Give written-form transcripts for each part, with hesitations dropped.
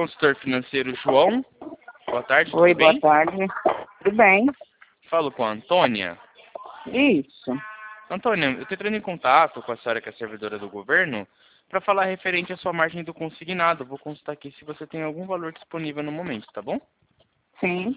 consultor financeiro João. Boa tarde, Oi, tudo bem? boa tarde. Tudo bem? Falo com a Antônia. Isso. Antônia, eu estou entrando em contato com a senhora que é servidora do governo para falar referente à sua margem do consignado. Vou consultar aqui se você tem algum valor disponível no momento, tá bom? Sim.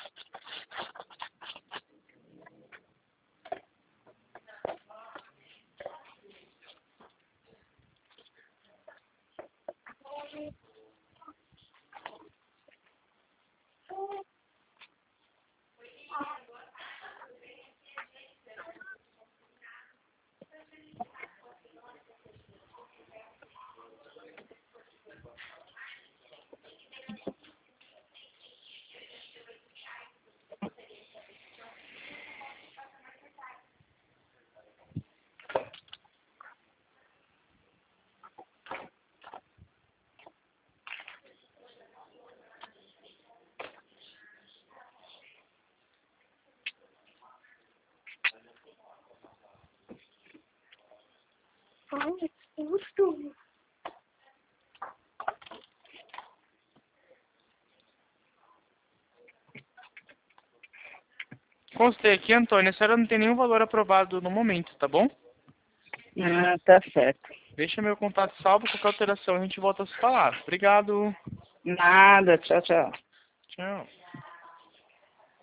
Ai, que susto. Constei aqui, Antônia, a senhora não tem nenhum valor aprovado no momento, tá bom? Ah, tá certo. Deixa meu contato salvo, qualquer alteração a gente volta a se falar. Obrigado. Nada, tchau, tchau. Tchau.